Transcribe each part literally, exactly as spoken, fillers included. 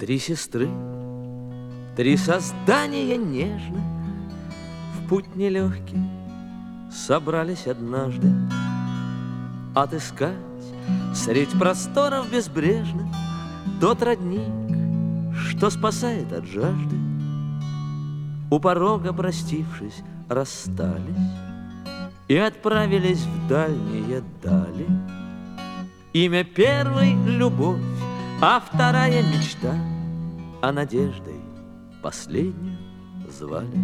Три сестры, три создания нежных, в путь нелегкий собрались однажды отыскать средь просторов безбрежных тот родник, что спасает от жажды. У порога, простившись, расстались и отправились в дальние дали. Имя первой — любовь, а вторая — мечта, а надеждой последнюю звали.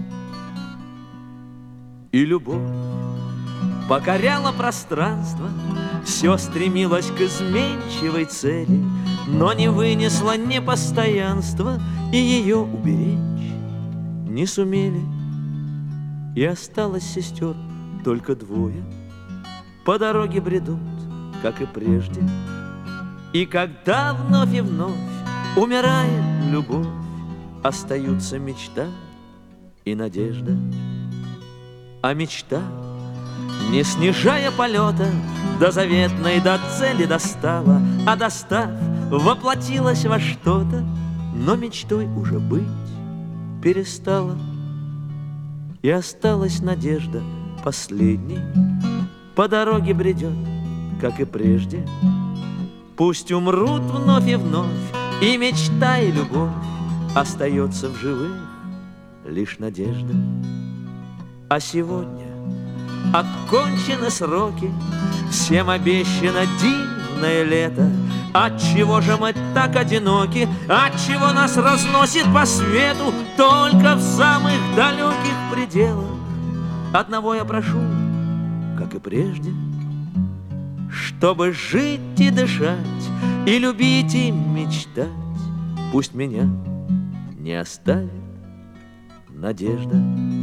И любовь покоряла пространство, все стремилось к изменчивой цели, но не вынесла непостоянства, и ее уберечь не сумели. И осталось сестер только двое, по дороге бредут, как и прежде. И когда вновь и вновь умирает любовь, остаются мечта и надежда. А мечта, не снижая полета, до заветной, до цели достала, а достав, воплотилась во что-то, но мечтой уже быть перестала. И осталась надежда последней, по дороге бредет, как и прежде. Пусть умрут вновь и вновь и мечта, и любовь, остается в живых лишь надежда. А сегодня окончены сроки, всем обещано дивное лето. Отчего же мы так одиноки? Отчего нас разносит по свету только в самых далеких пределах? Одного я прошу, как и прежде, чтобы жить и дышать, и любить, и мечтать. Пусть меня не оставит надежда.